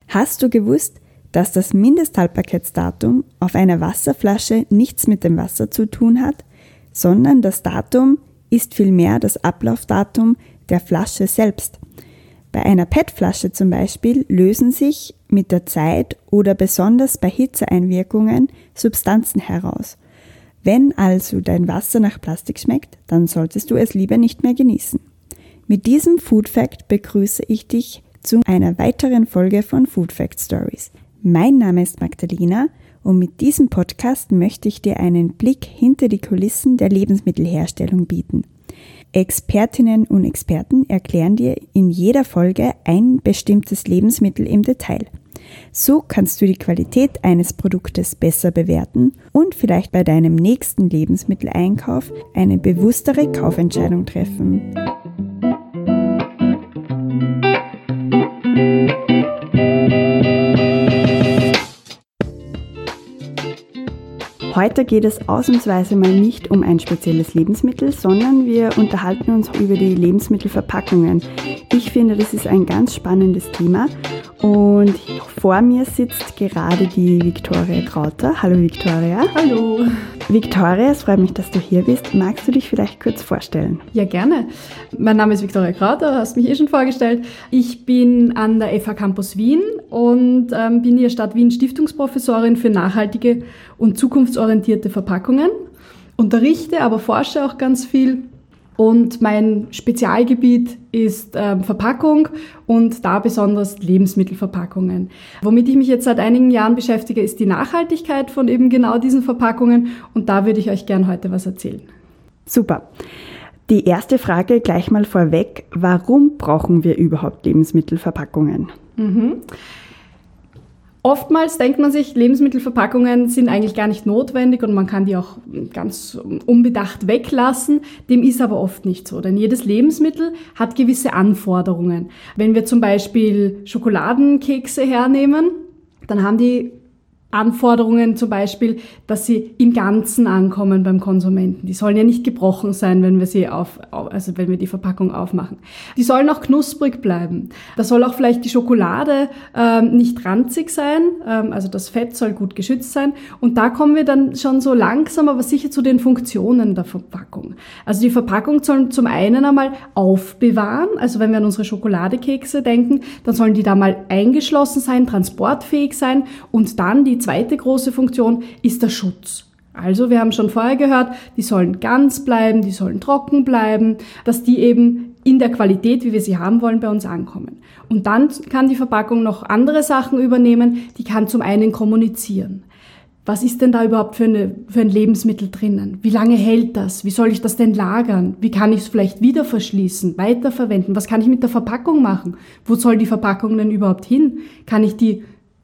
Hast du gewusst, dass das Mindesthaltbarkeitsdatum auf einer Wasserflasche nichts mit dem Wasser zu tun hat, sondern das Datum ist vielmehr das Ablaufdatum der Flasche selbst. Bei einer PET-Flasche zum Beispiel lösen sich mit der Zeit oder besonders bei Hitzeeinwirkungen Substanzen heraus. Wenn also dein Wasser nach Plastik schmeckt, dann solltest du es lieber nicht mehr genießen. Mit diesem Food Fact begrüße ich dich zu einer weiteren Folge von Food Fact Stories. Mein Name ist Magdalena und mit diesem Podcast möchte ich dir einen Blick hinter die Kulissen der Lebensmittelherstellung bieten. Expertinnen und Experten erklären dir in jeder Folge ein bestimmtes Lebensmittel im Detail. So kannst du die Qualität eines Produktes besser bewerten und vielleicht bei deinem nächsten Lebensmitteleinkauf eine bewusstere Kaufentscheidung treffen. Heute geht es ausnahmsweise mal nicht um ein spezielles Lebensmittel, sondern wir unterhalten uns über die Lebensmittelverpackungen. Ich finde, das ist ein ganz spannendes Thema und vor mir sitzt gerade die Viktoria Krauter. Hallo Viktoria. Hallo. Viktoria, es freut mich, dass du hier bist. Magst du dich vielleicht kurz vorstellen? Ja, gerne. Mein Name ist Viktoria Krauter, hast mich schon vorgestellt. Ich bin an der FH Campus Wien und bin hier Stadt Wien Stiftungsprofessorin für nachhaltige und zukunftsorientierte Verpackungen. Unterrichte, aber forsche auch ganz viel. Und mein Spezialgebiet ist Verpackung und da besonders Lebensmittelverpackungen. Womit ich mich jetzt seit einigen Jahren beschäftige, ist die Nachhaltigkeit von eben genau diesen Verpackungen und da würde ich euch gern heute was erzählen. Super. Die erste Frage gleich mal vorweg. Warum brauchen wir überhaupt Lebensmittelverpackungen? Oftmals denkt man sich, Lebensmittelverpackungen sind eigentlich gar nicht notwendig und man kann die auch ganz unbedacht weglassen. Dem ist aber oft nicht so, denn jedes Lebensmittel hat gewisse Anforderungen. Wenn wir zum Beispiel Schokoladenkekse hernehmen, dann haben die Anforderungen zum Beispiel, dass sie im Ganzen ankommen beim Konsumenten. Die sollen ja nicht gebrochen sein, wenn wir wenn wir die Verpackung aufmachen. Die sollen auch knusprig bleiben. Da soll auch vielleicht die Schokolade nicht ranzig sein, also das Fett soll gut geschützt sein. Und da kommen wir dann schon so langsam, aber sicher zu den Funktionen der Verpackung. Also die Verpackung sollen zum einen einmal aufbewahren, also wenn wir an unsere Schokoladekekse denken, dann sollen die da mal eingeschlossen sein, transportfähig sein und dann die zweite große Funktion ist der Schutz. Also wir haben schon vorher gehört, die sollen ganz bleiben, die sollen trocken bleiben, dass die eben in der Qualität, wie wir sie haben wollen, bei uns ankommen. Und dann kann die Verpackung noch andere Sachen übernehmen, die kann zum einen kommunizieren. Was ist denn da überhaupt für ein Lebensmittel drinnen? Wie lange hält das? Wie soll ich das denn lagern? Wie kann ich es vielleicht wieder verschließen, weiterverwenden? Was kann ich mit der Verpackung machen? Wo soll die Verpackung denn überhaupt hin? Kann ich die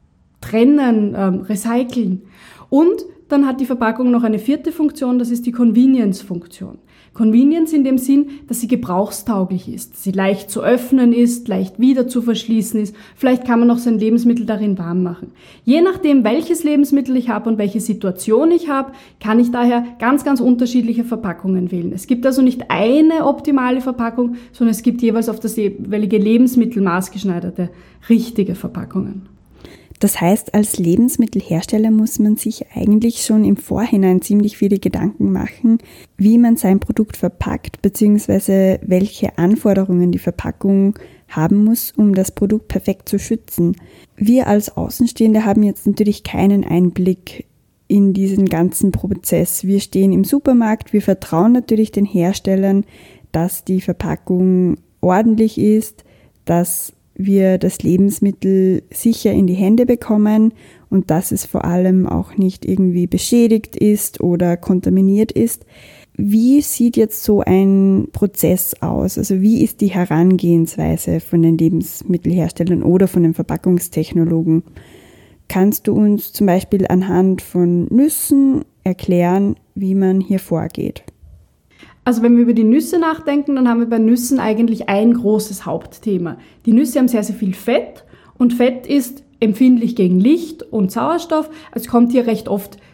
trennen, recyceln. Und dann hat die Verpackung noch eine vierte Funktion, das ist die Convenience-Funktion. Convenience in dem Sinn, dass sie gebrauchstauglich ist, dass sie leicht zu öffnen ist, leicht wieder zu verschließen ist. Vielleicht kann man noch sein Lebensmittel darin warm machen. Je nachdem, welches Lebensmittel ich habe und welche Situation ich habe, kann ich daher ganz, ganz unterschiedliche Verpackungen wählen. Es gibt also nicht eine optimale Verpackung, sondern es gibt jeweils auf das jeweilige Lebensmittel maßgeschneiderte, richtige Verpackungen. Das heißt, als Lebensmittelhersteller muss man sich eigentlich schon im Vorhinein ziemlich viele Gedanken machen, wie man sein Produkt verpackt, beziehungsweise welche Anforderungen die Verpackung haben muss, um das Produkt perfekt zu schützen. Wir als Außenstehende haben jetzt natürlich keinen Einblick in diesen ganzen Prozess. Wir stehen im Supermarkt, wir vertrauen natürlich den Herstellern, dass die Verpackung ordentlich ist, dass wir das Lebensmittel sicher in die Hände bekommen und dass es vor allem auch nicht irgendwie beschädigt ist oder kontaminiert ist. Wie sieht jetzt so ein Prozess aus? Also wie ist die Herangehensweise von den Lebensmittelherstellern oder von den Verpackungstechnologen? Kannst du uns zum Beispiel anhand von Nüssen erklären, wie man hier vorgeht? Also wenn wir über die Nüsse nachdenken, dann haben wir bei Nüssen eigentlich ein großes Hauptthema. Die Nüsse haben sehr, sehr viel Fett und Fett ist empfindlich gegen Licht und Sauerstoff. Es kommt hier recht oft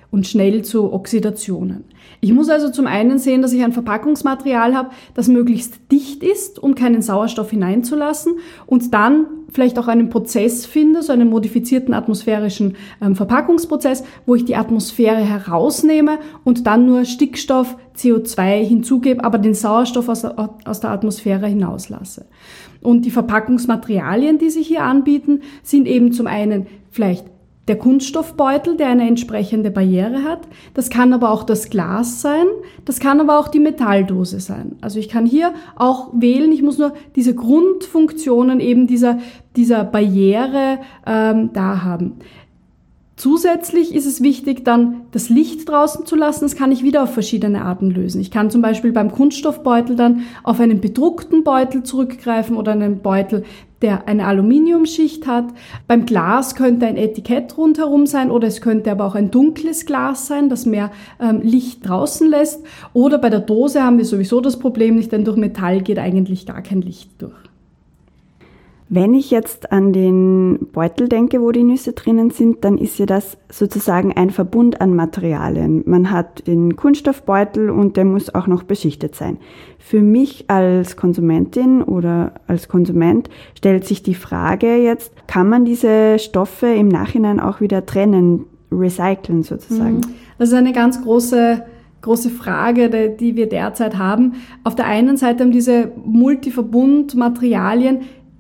und schnell zu Oxidationen. Ich muss also zum einen sehen, dass ich ein Verpackungsmaterial habe, das möglichst dicht ist, um keinen Sauerstoff hineinzulassen und dann vielleicht auch einen Prozess finde, so einen modifizierten atmosphärischen Verpackungsprozess, wo ich die Atmosphäre herausnehme und dann nur Stickstoff, CO2 hinzugebe, aber den Sauerstoff aus der Atmosphäre hinauslasse. Und die Verpackungsmaterialien, die sich hier anbieten, sind eben zum einen vielleicht der Kunststoffbeutel, der eine entsprechende Barriere hat. Das kann aber auch das Glas sein, das kann aber auch die Metalldose sein. Also ich kann hier auch wählen, ich muss nur diese Grundfunktionen eben dieser Barriere da haben. Zusätzlich ist es wichtig, dann das Licht draußen zu lassen. Das kann ich wieder auf verschiedene Arten lösen. Ich kann zum Beispiel beim Kunststoffbeutel dann auf einen bedruckten Beutel zurückgreifen oder einen Beutel, der eine Aluminiumschicht hat. Beim Glas könnte ein Etikett rundherum sein oder es könnte aber auch ein dunkles Glas sein, das mehr Licht draußen lässt. Oder bei der Dose haben wir sowieso das Problem nicht, denn durch Metall geht eigentlich gar kein Licht durch. Wenn ich jetzt an den Beutel denke, wo die Nüsse drinnen sind, dann ist ja das sozusagen ein Verbund an Materialien. Man hat den Kunststoffbeutel und der muss auch noch beschichtet sein. Für mich als Konsumentin oder als Konsument stellt sich die Frage jetzt, kann man diese Stoffe im Nachhinein auch wieder trennen, recyceln sozusagen? Das ist eine ganz große Frage, die wir derzeit haben. Auf der einen Seite haben diese Multiverbundmaterialien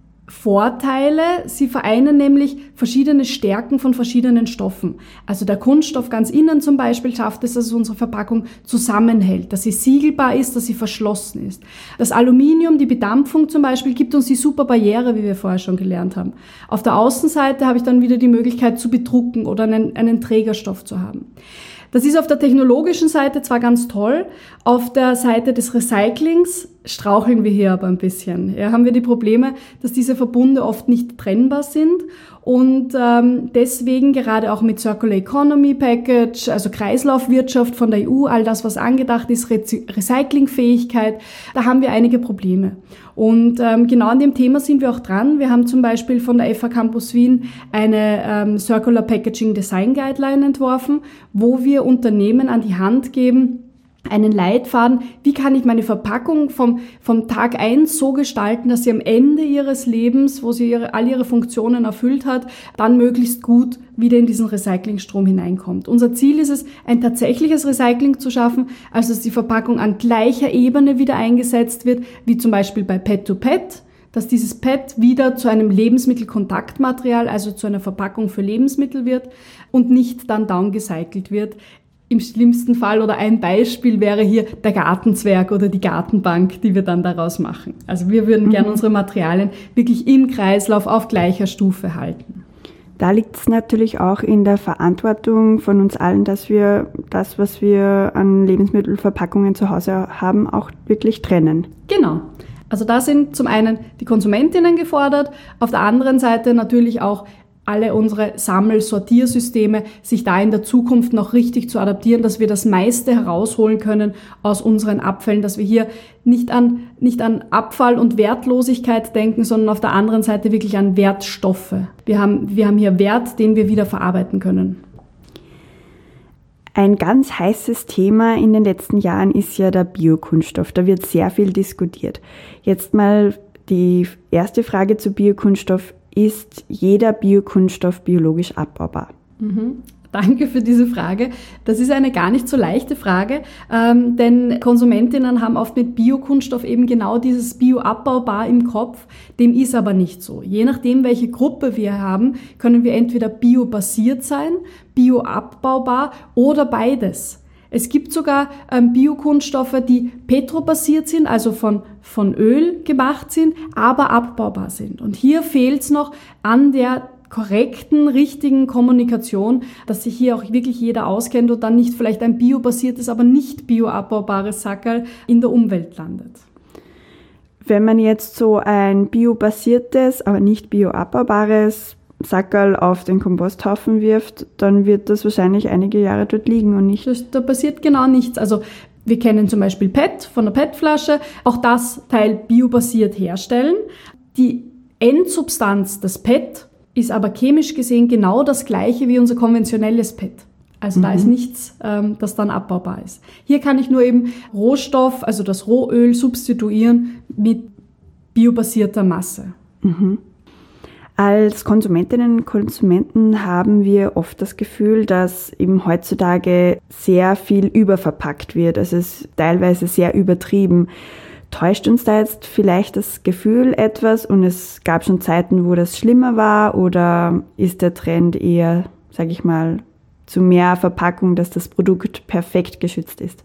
Vorteile. Sie vereinen nämlich verschiedene Stärken von verschiedenen Stoffen. Also der Kunststoff ganz innen zum Beispiel schafft es, dass unsere Verpackung zusammenhält, dass sie siegelbar ist, dass sie verschlossen ist. Das Aluminium, die Bedampfung zum Beispiel, gibt uns die super Barriere, wie wir vorher schon gelernt haben. Auf der Außenseite habe ich dann wieder die Möglichkeit zu bedrucken oder einen Trägerstoff zu haben. Das ist auf der technologischen Seite zwar ganz toll, auf der Seite des Recyclings straucheln wir hier aber ein bisschen. Ja, haben wir die Probleme, dass diese Verbunde oft nicht trennbar sind und deswegen gerade auch mit Circular Economy Package, also Kreislaufwirtschaft von der EU, all das, was angedacht ist, Recyclingfähigkeit, da haben wir einige Probleme. Und genau an dem Thema sind wir auch dran. Wir haben zum Beispiel von der FH Campus Wien eine Circular Packaging Design Guideline entworfen, wo wir Unternehmen an die Hand geben, einen Leitfaden, wie kann ich meine Verpackung vom Tag 1 so gestalten, dass sie am Ende ihres Lebens, wo sie all ihre Funktionen erfüllt hat, dann möglichst gut wieder in diesen Recyclingstrom hineinkommt. Unser Ziel ist es, ein tatsächliches Recycling zu schaffen, also dass die Verpackung an gleicher Ebene wieder eingesetzt wird, wie zum Beispiel bei PET-to-PET, dass dieses PET wieder zu einem Lebensmittelkontaktmaterial, also zu einer Verpackung für Lebensmittel wird und nicht dann downgecycelt wird. Im schlimmsten Fall oder ein Beispiel wäre hier der Gartenzwerg oder die Gartenbank, die wir dann daraus machen. Also wir würden gerne unsere Materialien wirklich im Kreislauf auf gleicher Stufe halten. Da liegt es natürlich auch in der Verantwortung von uns allen, dass wir das, was wir an Lebensmittelverpackungen zu Hause haben, auch wirklich trennen. Genau. Also da sind zum einen die Konsumentinnen gefordert, auf der anderen Seite natürlich auch alle unsere Sammel-Sortiersysteme, sich da in der Zukunft noch richtig zu adaptieren, dass wir das meiste herausholen können aus unseren Abfällen, dass wir hier nicht an Abfall und Wertlosigkeit denken, sondern auf der anderen Seite wirklich an Wertstoffe. Wir haben hier Wert, den wir wieder verarbeiten können. Ein ganz heißes Thema in den letzten Jahren ist ja der Biokunststoff. Da wird sehr viel diskutiert. Jetzt mal die erste Frage zu Biokunststoff. Ist jeder Biokunststoff biologisch abbaubar? Danke für diese Frage. Das ist eine gar nicht so leichte Frage, denn Konsumentinnen haben oft mit Biokunststoff eben genau dieses Bioabbaubar im Kopf. Dem ist aber nicht so. Je nachdem, welche Gruppe wir haben, können wir entweder biobasiert sein, bioabbaubar oder beides. Es gibt sogar Biokunststoffe, die petrobasiert sind, also von Öl gemacht sind, aber abbaubar sind. Und hier fehlt es noch an der korrekten, richtigen Kommunikation, dass sich hier auch wirklich jeder auskennt und dann nicht vielleicht ein biobasiertes, aber nicht bioabbaubares Sackerl in der Umwelt landet. Wenn man jetzt so ein biobasiertes, aber nicht bioabbaubares Sackerl auf den Komposthaufen wirft, dann wird das wahrscheinlich einige Jahre dort liegen und nicht. Da passiert genau nichts. Also wir kennen zum Beispiel PET von der PET-Flasche, auch das Teil biobasiert herstellen. Die Endsubstanz des PET ist aber chemisch gesehen genau das gleiche wie unser konventionelles PET. Also da ist nichts, das dann abbaubar ist. Hier kann ich nur eben Rohstoff, also das Rohöl, substituieren mit biobasierter Masse. Als Konsumentinnen und Konsumenten haben wir oft das Gefühl, dass eben heutzutage sehr viel überverpackt wird. Also es ist teilweise sehr übertrieben. Täuscht uns da jetzt vielleicht das Gefühl etwas und es gab schon Zeiten, wo das schlimmer war, oder ist der Trend eher, sage ich mal, zu mehr Verpackung, dass das Produkt perfekt geschützt ist?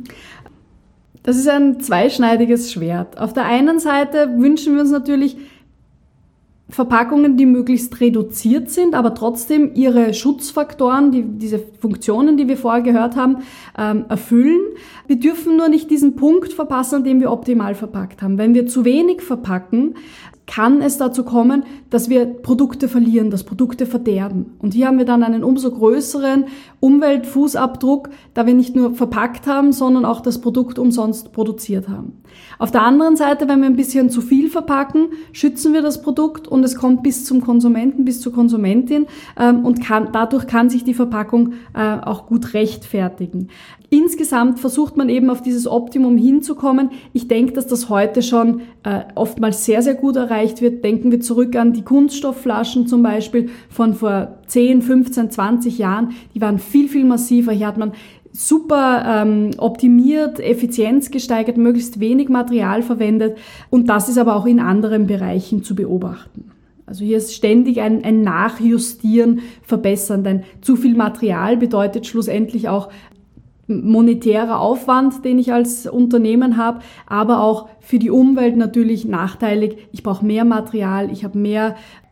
Das ist ein zweischneidiges Schwert. Auf der einen Seite wünschen wir uns natürlich Verpackungen, die möglichst reduziert sind, aber trotzdem ihre Schutzfaktoren, diese Funktionen, die wir vorher gehört haben, erfüllen. Wir dürfen nur nicht diesen Punkt verpassen, an dem wir optimal verpackt haben. Wenn wir zu wenig verpacken, kann es dazu kommen, dass wir Produkte verlieren, dass Produkte verderben. Und hier haben wir dann einen umso größeren Umweltfußabdruck, da wir nicht nur verpackt haben, sondern auch das Produkt umsonst produziert haben. Auf der anderen Seite, wenn wir ein bisschen zu viel verpacken, schützen wir das Produkt und es kommt bis zum Konsumenten, bis zur Konsumentin und dadurch kann sich die Verpackung auch gut rechtfertigen. Insgesamt versucht man eben auf dieses Optimum hinzukommen. Ich denke, dass das heute schon oftmals sehr, sehr gut erreicht wird. Denken wir zurück an die Kunststoffflaschen zum Beispiel von vor 10, 15, 20 Jahren. Die waren viel, viel massiver. Hier hat man super optimiert, Effizienz gesteigert, möglichst wenig Material verwendet. Und das ist aber auch in anderen Bereichen zu beobachten. Also hier ist ständig ein Nachjustieren, Verbessern, denn zu viel Material bedeutet schlussendlich auch monetärer Aufwand, den ich als Unternehmen habe, aber auch für die Umwelt natürlich nachteilig. Ich brauche mehr Material, ich habe mehr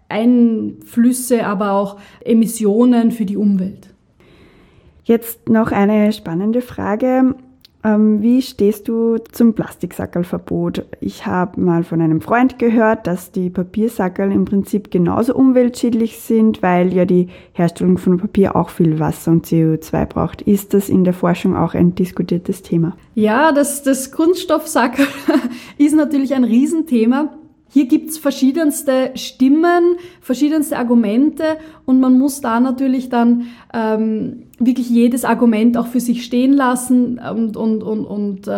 Einflüsse, aber auch Emissionen für die Umwelt. Jetzt noch eine spannende Frage. Wie stehst du zum Plastiksackerlverbot? Ich habe mal von einem Freund gehört, dass die Papiersackerl im Prinzip genauso umweltschädlich sind, weil ja die Herstellung von Papier auch viel Wasser und CO2 braucht. Ist das in der Forschung auch ein diskutiertes Thema? Ja, das Kunststoffsackerl ist natürlich ein Riesenthema. Hier gibt's verschiedenste Stimmen, verschiedenste Argumente und man muss da natürlich dann wirklich jedes Argument auch für sich stehen lassen und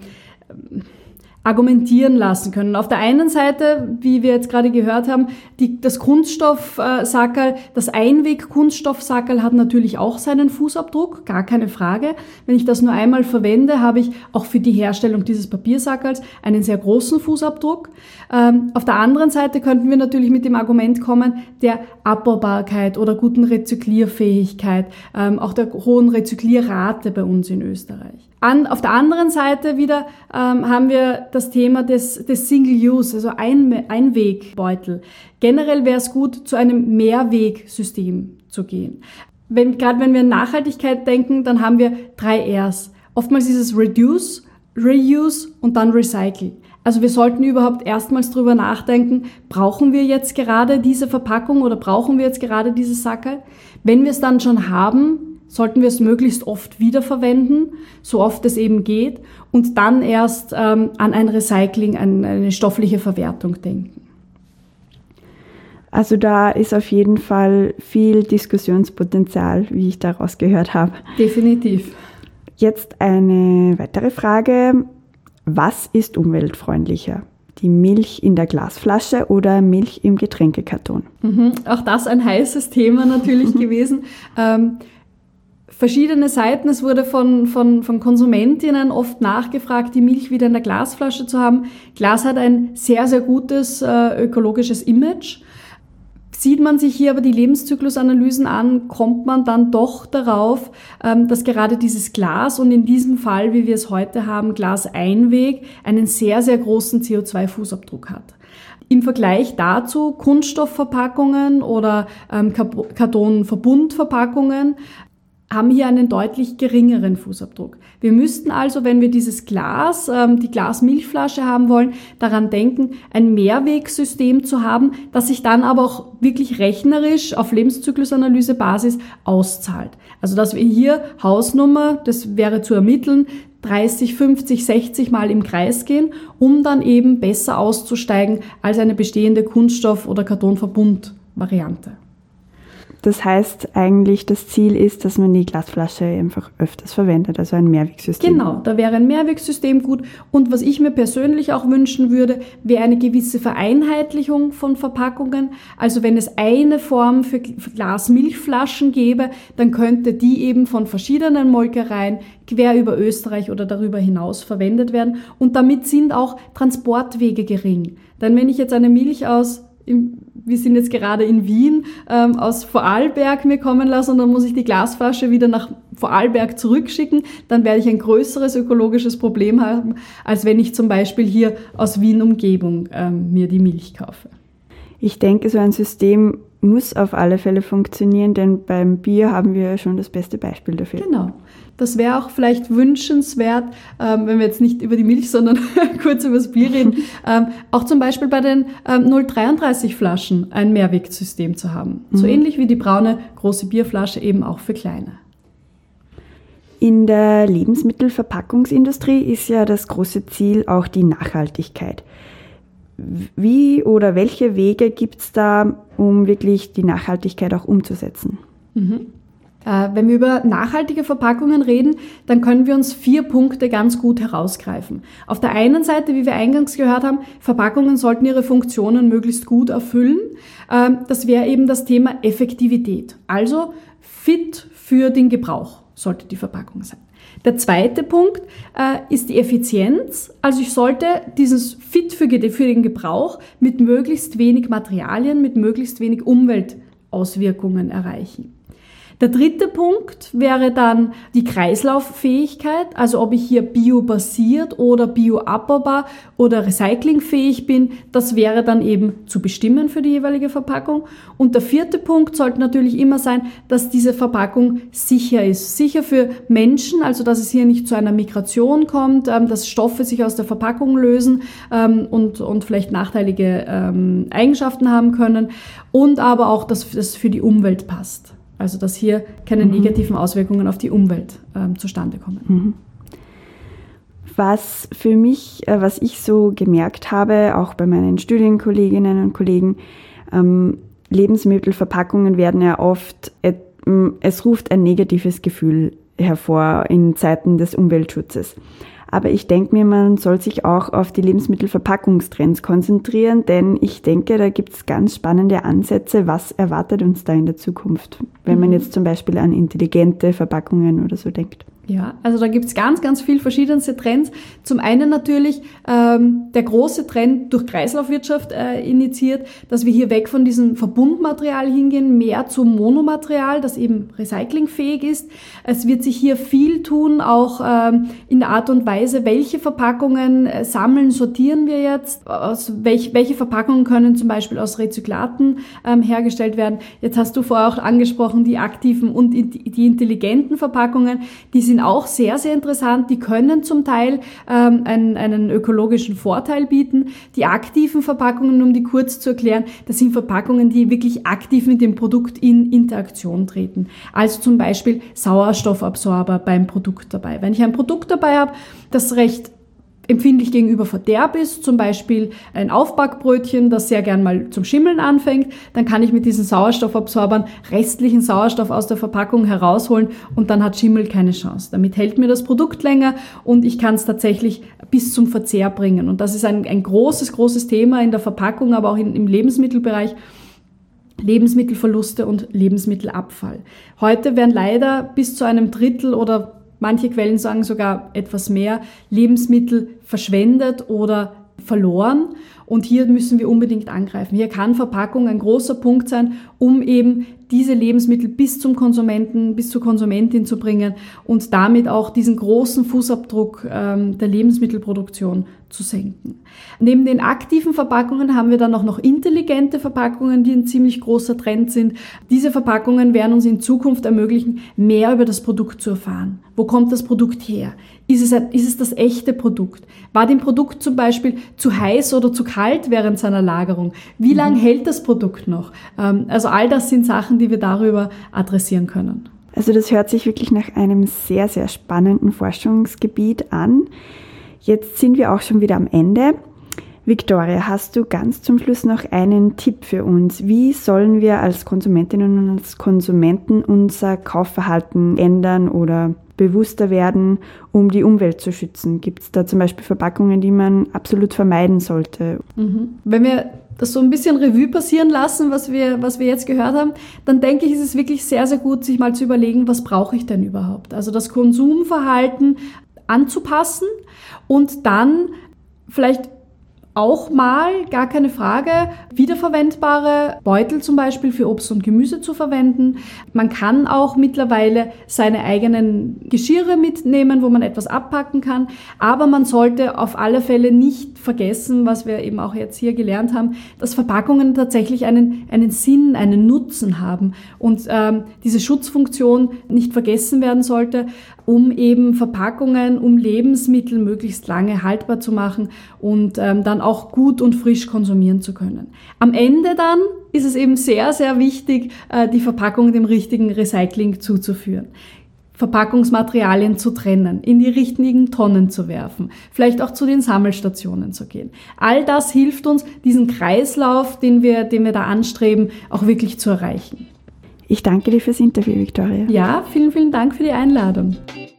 argumentieren lassen können. Auf der einen Seite, wie wir jetzt gerade gehört haben, das Kunststoffsackerl, das Einweg-Kunststoffsackerl hat natürlich auch seinen Fußabdruck, gar keine Frage. Wenn ich das nur einmal verwende, habe ich auch für die Herstellung dieses Papiersackerls einen sehr großen Fußabdruck. Auf der anderen Seite könnten wir natürlich mit dem Argument kommen der Abbaubarkeit oder guten Rezyklierfähigkeit, auch der hohen Rezyklierrate bei uns in Österreich. Auf der anderen Seite wieder haben wir das Thema des Single-Use, also Einwegbeutel. Generell wäre es gut, zu einem Mehrwegsystem zu gehen. Gerade wenn wir an Nachhaltigkeit denken, dann haben wir 3 Rs. Oftmals ist es Reduce, Reuse und dann Recycle. Also wir sollten überhaupt erstmals drüber nachdenken, brauchen wir jetzt gerade diese Verpackung oder brauchen wir jetzt gerade dieses Sackerl? Wenn wir es dann schon haben, sollten wir es möglichst oft wiederverwenden, so oft es eben geht, und dann erst an ein Recycling, an eine stoffliche Verwertung denken. Also da ist auf jeden Fall viel Diskussionspotenzial, wie ich daraus gehört habe. Definitiv. Jetzt eine weitere Frage. Was ist umweltfreundlicher? Die Milch in der Glasflasche oder Milch im Getränkekarton? Auch das ein heißes Thema natürlich gewesen. Verschiedene Seiten. Es wurde von Konsumentinnen oft nachgefragt, die Milch wieder in der Glasflasche zu haben. Glas hat ein sehr, sehr gutes ökologisches Image. Sieht man sich hier aber die Lebenszyklusanalysen an, kommt man dann doch darauf, dass gerade dieses Glas und in diesem Fall, wie wir es heute haben, Glaseinweg, einen sehr, sehr großen CO2-Fußabdruck hat. Im Vergleich dazu Kunststoffverpackungen oder Kartonverbundverpackungen haben hier einen deutlich geringeren Fußabdruck. Wir müssten also, wenn wir dieses Glas, die Glasmilchflasche haben wollen, daran denken, ein Mehrwegsystem zu haben, das sich dann aber auch wirklich rechnerisch auf Lebenszyklusanalysebasis auszahlt. Also dass wir hier Hausnummer, das wäre zu ermitteln, 30, 50, 60 Mal im Kreis gehen, um dann eben besser auszusteigen als eine bestehende Kunststoff- oder Kartonverbundvariante. Das heißt eigentlich, das Ziel ist, dass man die Glasflasche einfach öfters verwendet, also ein Mehrwegsystem. Genau, da wäre ein Mehrwegsystem gut. Und was ich mir persönlich auch wünschen würde, wäre eine gewisse Vereinheitlichung von Verpackungen. Also wenn es eine Form für Glas-Milchflaschen gäbe, dann könnte die eben von verschiedenen Molkereien quer über Österreich oder darüber hinaus verwendet werden. Und damit sind auch Transportwege gering. Denn wenn ich jetzt eine Milch wir sind jetzt gerade in Wien, aus Vorarlberg mir kommen lassen und dann muss ich die Glasflasche wieder nach Vorarlberg zurückschicken, dann werde ich ein größeres ökologisches Problem haben, als wenn ich zum Beispiel hier aus Wien-Umgebung mir die Milch kaufe. Ich denke, so ein System muss auf alle Fälle funktionieren, denn beim Bier haben wir ja schon das beste Beispiel dafür. Genau. Das wäre auch vielleicht wünschenswert, wenn wir jetzt nicht über die Milch, sondern kurz über das Bier reden, auch zum Beispiel bei den 0,33 Flaschen ein Mehrwegsystem zu haben. So ähnlich wie die braune große Bierflasche, eben auch für kleine. In der Lebensmittelverpackungsindustrie ist ja das große Ziel auch die Nachhaltigkeit. Wie oder welche Wege gibt es da, um wirklich die Nachhaltigkeit auch umzusetzen? Wenn wir über nachhaltige Verpackungen reden, dann können wir uns 4 Punkte ganz gut herausgreifen. Auf der einen Seite, wie wir eingangs gehört haben, Verpackungen sollten ihre Funktionen möglichst gut erfüllen. Das wäre eben das Thema Effektivität. Also fit für den Gebrauch sollte die Verpackung sein. Der zweite Punkt ist die Effizienz. Also ich sollte dieses fit für den Gebrauch mit möglichst wenig Materialien, mit möglichst wenig Umweltauswirkungen erreichen. Der dritte Punkt wäre dann die Kreislauffähigkeit, also ob ich hier biobasiert oder bioabbaubar oder recyclingfähig bin, das wäre dann eben zu bestimmen für die jeweilige Verpackung. Und der vierte Punkt sollte natürlich immer sein, dass diese Verpackung sicher ist. Sicher für Menschen, also dass es hier nicht zu einer Migration kommt, dass Stoffe sich aus der Verpackung lösen und vielleicht nachteilige Eigenschaften haben können und aber auch, dass das für die Umwelt passt. Also dass hier keine negativen Auswirkungen auf die Umwelt zustande kommen. Was ich so gemerkt habe, auch bei meinen Studienkolleginnen und Kollegen, Lebensmittelverpackungen werden ja oft, es ruft ein negatives Gefühl hervor in Zeiten des Umweltschutzes. Aber ich denke mir, man soll sich auch auf die Lebensmittelverpackungstrends konzentrieren, denn ich denke, da gibt es ganz spannende Ansätze. Was erwartet uns da in der Zukunft, wenn man jetzt zum Beispiel an intelligente Verpackungen oder so denkt? Ja, also da gibt's ganz, ganz viel verschiedenste Trends. Zum einen natürlich der große Trend durch Kreislaufwirtschaft initiiert, dass wir hier weg von diesem Verbundmaterial hingehen, mehr zum Monomaterial, das eben recyclingfähig ist. Es wird sich hier viel tun, auch in der Art und Weise, welche Verpackungen sammeln, sortieren wir jetzt, welche Verpackungen können zum Beispiel aus Rezyklaten hergestellt werden. Jetzt hast du vorher auch angesprochen, die aktiven und die intelligenten Verpackungen, die sind auch sehr, sehr interessant. Die können zum Teil einen ökologischen Vorteil bieten. Die aktiven Verpackungen, um die kurz zu erklären, das sind Verpackungen, die wirklich aktiv mit dem Produkt in Interaktion treten. Also zum Beispiel Sauerstoffabsorber beim Produkt dabei. Wenn ich ein Produkt dabei habe, das recht empfindlich gegenüber Verderb ist, zum Beispiel ein Aufbackbrötchen, das sehr gern mal zum Schimmeln anfängt, dann kann ich mit diesen Sauerstoffabsorbern restlichen Sauerstoff aus der Verpackung herausholen und dann hat Schimmel keine Chance. Damit hält mir das Produkt länger und ich kann es tatsächlich bis zum Verzehr bringen. Und das ist ein großes Thema in der Verpackung, aber auch im Lebensmittelbereich. Lebensmittelverluste und Lebensmittelabfall. Heute werden leider bis zu einem Drittel oder manche Quellen sagen sogar etwas mehr, Lebensmittel verschwendet oder verloren. Und hier müssen wir unbedingt angreifen. Hier kann Verpackung ein großer Punkt sein, um eben diese Lebensmittel bis zum Konsumenten, bis zur Konsumentin zu bringen und damit auch diesen großen Fußabdruck der Lebensmittelproduktion zu senken. Neben den aktiven Verpackungen haben wir dann auch noch intelligente Verpackungen, die ein ziemlich großer Trend sind. Diese Verpackungen werden uns in Zukunft ermöglichen, mehr über das Produkt zu erfahren. Wo kommt das Produkt her? Ist es das echte Produkt? War dem Produkt zum Beispiel zu heiß oder zu kalt während seiner Lagerung? Wie lange hält das Produkt noch? Also all das sind Sachen, die wir darüber adressieren können. Also das hört sich wirklich nach einem sehr, sehr spannenden Forschungsgebiet an. Jetzt sind wir auch schon wieder am Ende. Viktoria, hast du ganz zum Schluss noch einen Tipp für uns? Wie sollen wir als Konsumentinnen und als Konsumenten unser Kaufverhalten ändern oder bewusster werden, um die Umwelt zu schützen? Gibt es da zum Beispiel Verpackungen, die man absolut vermeiden sollte? Wenn wir das so ein bisschen Revue passieren lassen, was wir jetzt gehört haben, dann denke ich, ist es wirklich sehr, sehr gut, sich mal zu überlegen, was brauche ich denn überhaupt? Also das Konsumverhalten anzupassen und dann vielleicht auch mal, gar keine Frage, wiederverwendbare Beutel zum Beispiel für Obst und Gemüse zu verwenden. Man kann auch mittlerweile seine eigenen Geschirre mitnehmen, wo man etwas abpacken kann. Aber man sollte auf alle Fälle nicht vergessen, was wir eben auch jetzt hier gelernt haben, dass Verpackungen tatsächlich einen Sinn, einen Nutzen haben und diese Schutzfunktion nicht vergessen werden sollte, um eben Verpackungen, um Lebensmittel möglichst lange haltbar zu machen und dann auch gut und frisch konsumieren zu können. Am Ende dann ist es eben sehr, sehr wichtig, die Verpackung dem richtigen Recycling zuzuführen. Verpackungsmaterialien zu trennen, in die richtigen Tonnen zu werfen, vielleicht auch zu den Sammelstationen zu gehen. All das hilft uns, diesen Kreislauf, den wir da anstreben, auch wirklich zu erreichen. Ich danke dir fürs Interview, Viktoria. Ja, vielen, vielen Dank für die Einladung.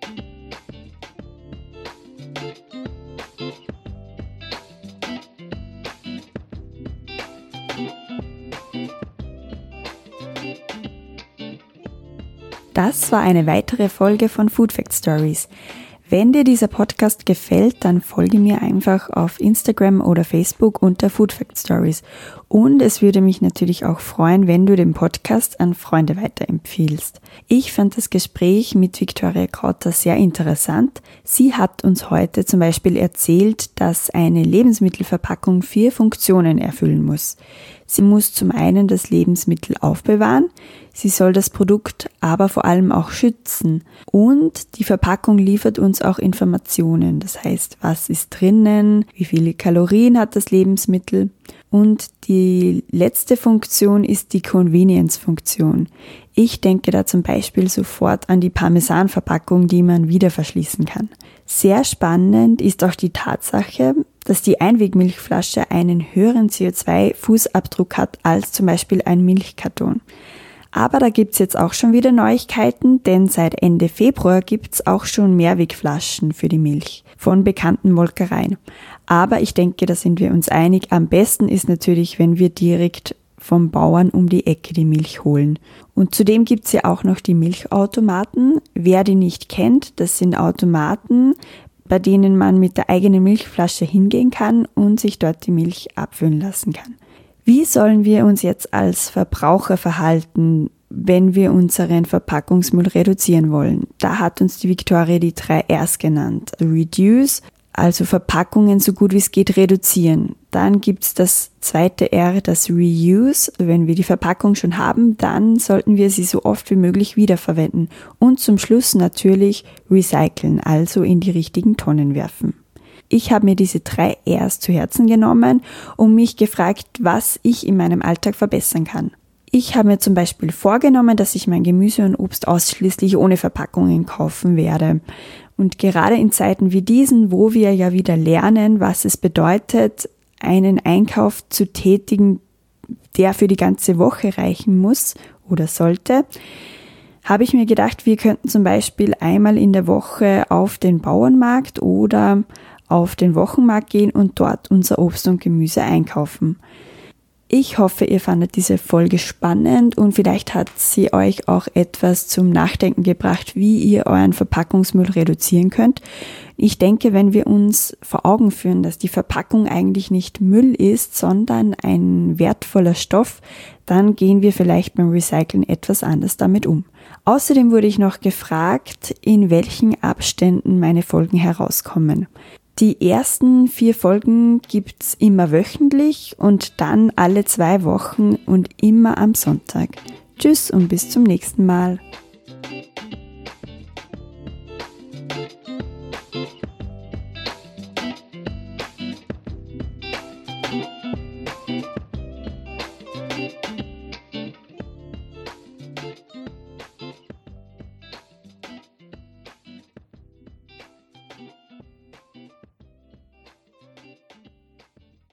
Das war eine weitere Folge von Food Fact Stories. Wenn dir dieser Podcast gefällt, dann folge mir einfach auf Instagram oder Facebook unter Food Fact Stories. Und es würde mich natürlich auch freuen, wenn du den Podcast an Freunde weiterempfiehlst. Ich fand das Gespräch mit Viktoria Krauter sehr interessant. Sie hat uns heute zum Beispiel erzählt, dass eine Lebensmittelverpackung 4 Funktionen erfüllen muss. Sie muss zum einen das Lebensmittel aufbewahren, sie soll das Produkt aber vor allem auch schützen und die Verpackung liefert uns auch Informationen. Das heißt, was ist drinnen, wie viele Kalorien hat das Lebensmittel und die letzte Funktion ist die Convenience-Funktion. Ich denke da zum Beispiel sofort an die Parmesan-Verpackung, die man wieder verschließen kann. Sehr spannend ist auch die Tatsache, dass die Einwegmilchflasche einen höheren CO2-Fußabdruck hat als zum Beispiel ein Milchkarton. Aber da gibt's jetzt auch schon wieder Neuigkeiten, denn seit Ende Februar gibt's auch schon Mehrwegflaschen für die Milch von bekannten Molkereien. Aber ich denke, da sind wir uns einig, am besten ist natürlich, wenn wir direkt vom Bauern um die Ecke die Milch holen. Und zudem gibt's ja auch noch die Milchautomaten. Wer die nicht kennt, das sind Automaten, bei denen man mit der eigenen Milchflasche hingehen kann und sich dort die Milch abfüllen lassen kann. Wie sollen wir uns jetzt als Verbraucher verhalten, wenn wir unseren Verpackungsmüll reduzieren wollen? Da hat uns die Viktoria die 3 Rs genannt. Reduce, also Verpackungen so gut wie es geht reduzieren. Dann gibt's das zweite R, das Reuse. Wenn wir die Verpackung schon haben, dann sollten wir sie so oft wie möglich wiederverwenden. Und zum Schluss natürlich recyceln, also in die richtigen Tonnen werfen. Ich habe mir diese 3 Rs zu Herzen genommen und mich gefragt, was ich in meinem Alltag verbessern kann. Ich habe mir zum Beispiel vorgenommen, dass ich mein Gemüse und Obst ausschließlich ohne Verpackungen kaufen werde. Und gerade in Zeiten wie diesen, wo wir ja wieder lernen, was es bedeutet, einen Einkauf zu tätigen, der für die ganze Woche reichen muss oder sollte, habe ich mir gedacht, wir könnten zum Beispiel einmal in der Woche auf den Bauernmarkt oder auf den Wochenmarkt gehen und dort unser Obst und Gemüse einkaufen. Ich hoffe, ihr fandet diese Folge spannend und vielleicht hat sie euch auch etwas zum Nachdenken gebracht, wie ihr euren Verpackungsmüll reduzieren könnt. Ich denke, wenn wir uns vor Augen führen, dass die Verpackung eigentlich nicht Müll ist, sondern ein wertvoller Stoff, dann gehen wir vielleicht beim Recyceln etwas anders damit um. Außerdem wurde ich noch gefragt, in welchen Abständen meine Folgen herauskommen. Die ersten 4 Folgen gibt's immer wöchentlich und dann alle 2 Wochen und immer am Sonntag. Tschüss und bis zum nächsten Mal.